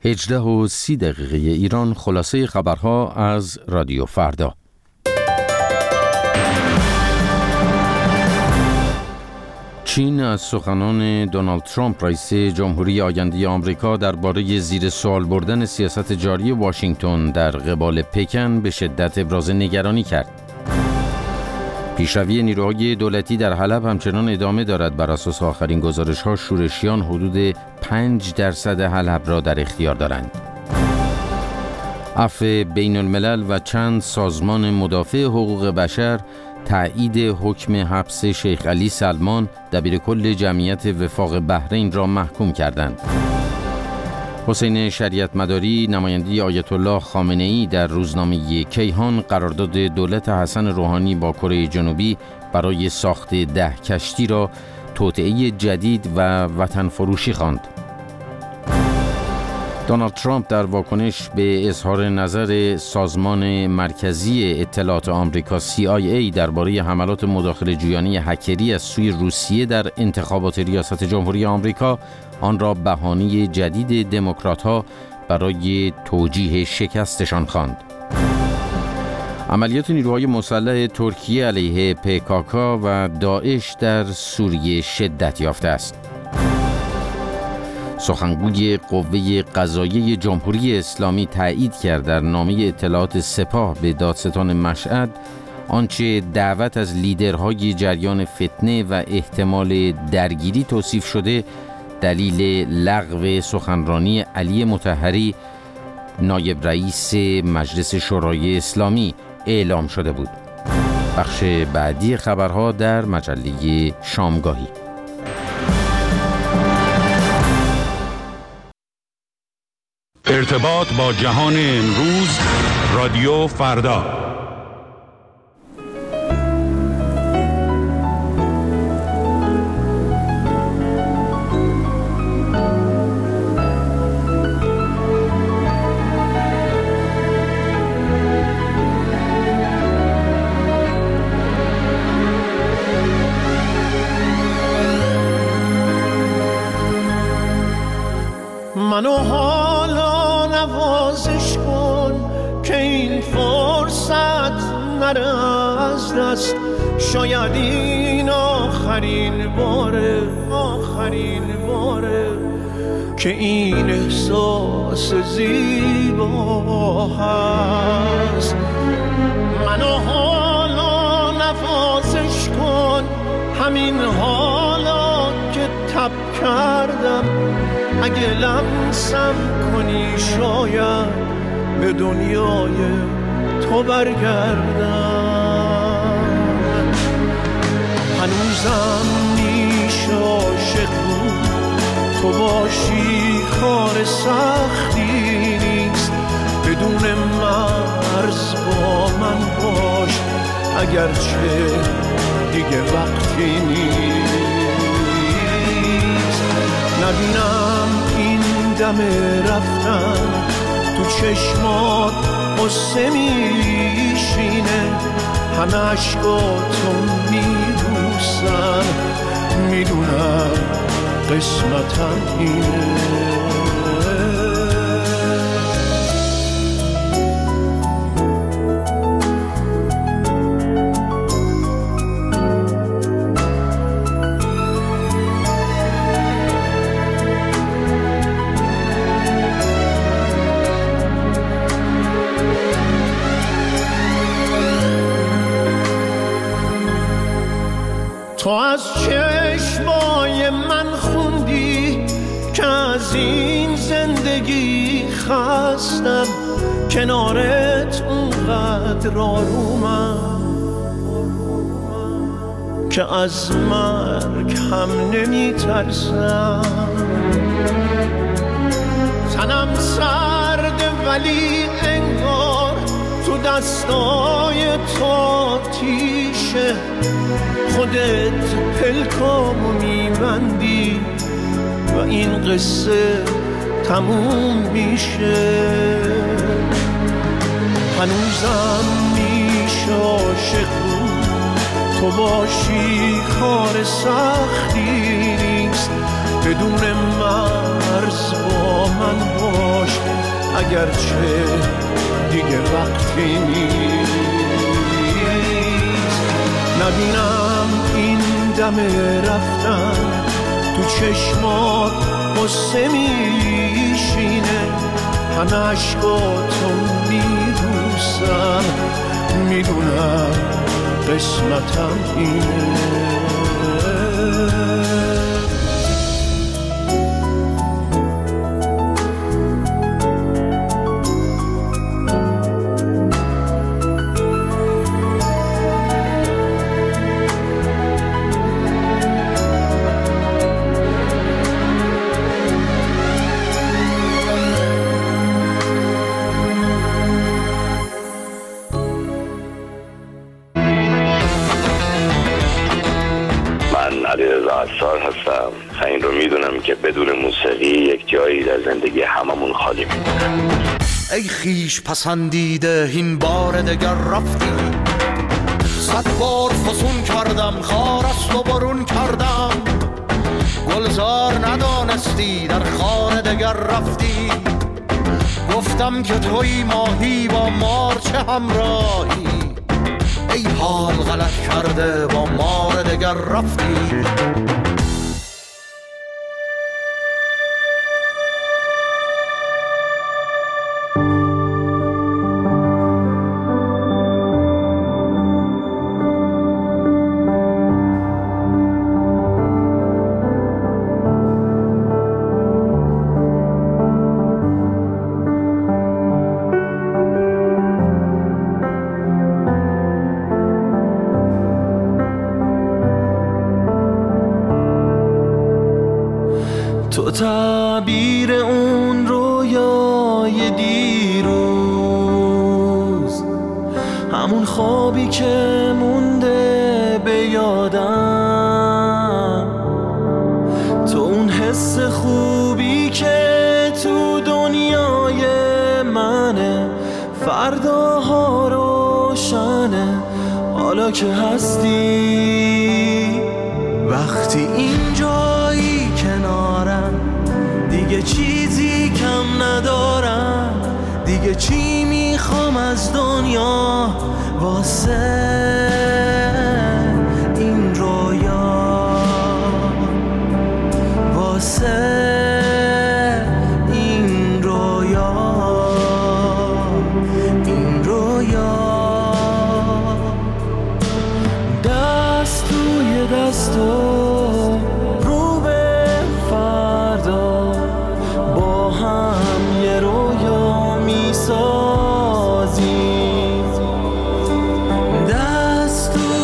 18:30 ایران. خلاصه خبرها از رادیو فردا. چین از سخنان دونالد ترامپ رئیس جمهوری آینده آمریکا درباره زیر سوال بردن سیاست جاری واشنگتن در قبال پکن به شدت ابراز نگرانی کرد. پیشروی نیروهای دولتی در حلب همچنان ادامه دارد. بر اساس آخرین گزارش‌ها شورشیان حدود 5% حلب را در اختیار دارند. عفو بین الملل و چند سازمان مدافع حقوق بشر تایید حکم حبس شیخ علی سلمان دبیرکل جمعیت وفاق بحرین را محکوم کردند. حسین شریعت مداری نماینده آیت الله خامنه‌ای در روزنامه کیهان قرارداد دولت حسن روحانی با کره جنوبی برای ساخت 10 کشتی را توطئه جدید و وطن فروشی خواند. دونالد ترامپ در واکنش به اظهار نظر سازمان مرکزی اطلاعات آمریکا CIA درباره حملات مداخله جویانه هکری از سوی روسیه در انتخابات ریاست جمهوری آمریکا، آن را بهانه جدید دموکرات‌ها برای توجیه شکستشان خواند. عملیات نیروهای مسلح ترکیه علیه PKK و داعش در سوریه شدت یافته است. سخنگوی قوه قضاییه جمهوری اسلامی تایید کرد در نامه اطلاعات سپاه به دادستان مشهد آنچه دعوت از لیدرهای جریان فتنه و احتمال درگیری توصیف شده دلیل لغو سخنرانی علی مطهری نایب رئیس مجلس شورای اسلامی اعلام شده بود. بخش بعدی خبرها در مجله شامگاهی. ارتباط با جهان امروز، رادیو فردا. منو حالا نوازش کن که این فرصت نره از دست. شاید این آخرین باره که این احساس زیبا هست. منو حالا نوازش کن، همین حالا که تب کردم. اگه لمسم کنی شاید به دنیای تو برگردم. هنوزم میشه عاشق بود، تو باشی کار سختی نیست. بدون مرز با من باش اگرچه دیگه وقتی نیست. نبینم این دم رفتن تو چشمات قصه میشینه. همه عشقاتو میبوسن، میدونم قسمتم اینه. تو از چشمای من خوندی که از این زندگی خستم. کنارت اونقدر آرومم که از مرگ هم نمی ترسم. تنم سرده ولی انگار تو دستای تو آتیشه. خودت پلکامو میبندی و این قصه تموم میشه. هنوزم میشه عاشق بود، تو باشی کار سختی نیست. بدون مرز با من باش باش اگرچه دیگه وقتی نیست. نبینم این دم رفتن تو چشمات قصه میشینه، همه عشقاتو میبوسم، میدونم قسمتم اینه. عصار هستم. این رو میدونم که بدون موسیقی یک جایی در زندگی هممون خالی میمونه. ای خیش پسندیده این بار دگر رفتی، 100 بار فسون کردم خارست و برون کردم، گلزار ندانستی در خانه دگر رفتی، گفتم که توی ماهی با مار چه همراهی، ای حال غلط کرده با مار دگر رفتی. تو تعبیر اون رویای دیروز، همون خوابی که مونده به یادم، تو اون حس خوبی که تو دنیای منه، فرداها روشنه حالا که هستی. وقتی اینجایی کنارم دیگه چیزی کم ندارم، دیگه چی میخوام از دنیا واسه این رویا، واسه این رویا، این رویا. دست توی دستو رو به فردا با هم یه رویا میسازیم، دست توی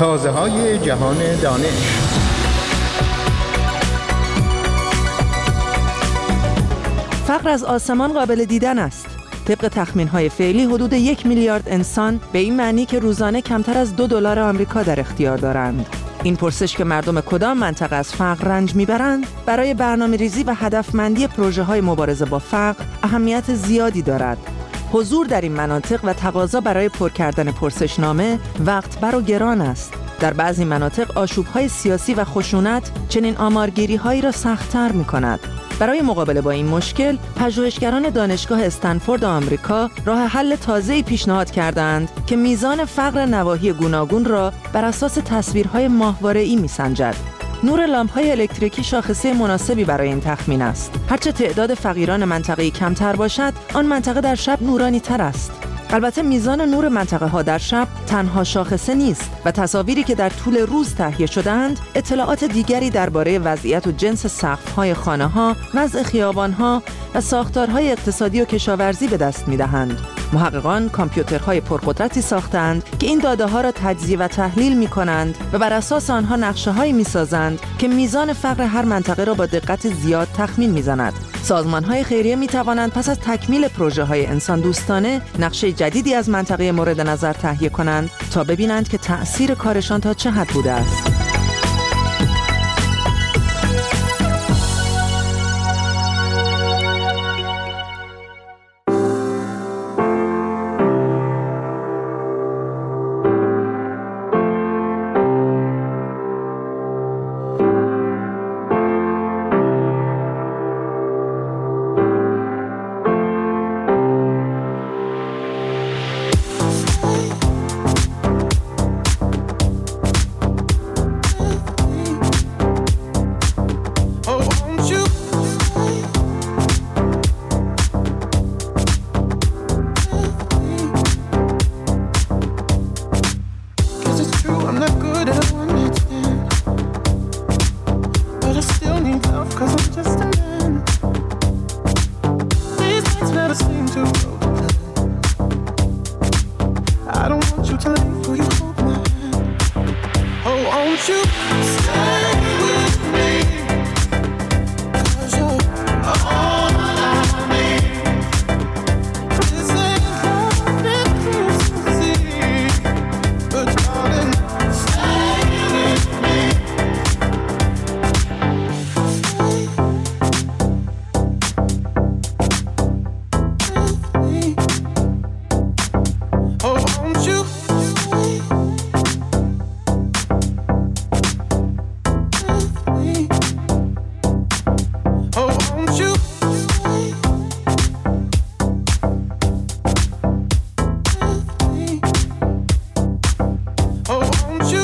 تازه‌های جهان دانش. فقر از آسمان قابل دیدن است. طبق تخمین‌های فعلی حدود 1 میلیارد انسان به این معنی که روزانه کمتر از $2 آمریکا در اختیار دارند. این پرسش که مردم کدام منطقه از فقر رنج میبرند برای برنامه‌ریزی و هدفمندی پروژه‌های مبارزه با فقر اهمیت زیادی دارد. حضور در این مناطق و تقاضا برای پر کردن پرسشنامه وقت بر و گران است. در بعضی مناطق آشوب‌های سیاسی و خشونت چنین آمارگیری‌هایی را سخت‌تر می‌کند. برای مقابله با این مشکل، پژوهشگران دانشگاه استنفورد آمریکا راه حل تازه‌ای پیشنهاد کردند که میزان فقر نواحی گوناگون را بر اساس تصویرهای ماهواره‌ای می‌سنجد. نور لامپ‌های الکتریکی شاخصه مناسبی برای این تخمین است. هرچه تعداد فقیران منطقه‌ای کمتر باشد، آن منطقه در شب نورانی‌تر است. البته میزان نور منطقه‌ها در شب تنها شاخصه نیست و تصاویری که در طول روز تهیه شده‌اند اطلاعات دیگری درباره وضعیت و جنس سقف‌های خانه‌ها، وضع خیابان‌ها و ساختارهای اقتصادی و کشاورزی به دست می‌دهند. محققان کامپیوترهای پرقدرتی ساختند که این داده‌ها را تجزیه و تحلیل می‌کنند و بر اساس آنها نقشه‌هایی می‌سازند که میزان فقر هر منطقه را با دقت زیاد تخمین می‌زند. سازمان‌های خیریه می‌توانند پس از تکمیل پروژه‌های انسان دوستانه نقشه جدیدی از منطقه مورد نظر تهیه کنند تا ببینند که تأثیر کارشان تا چه حد بوده است. Won't you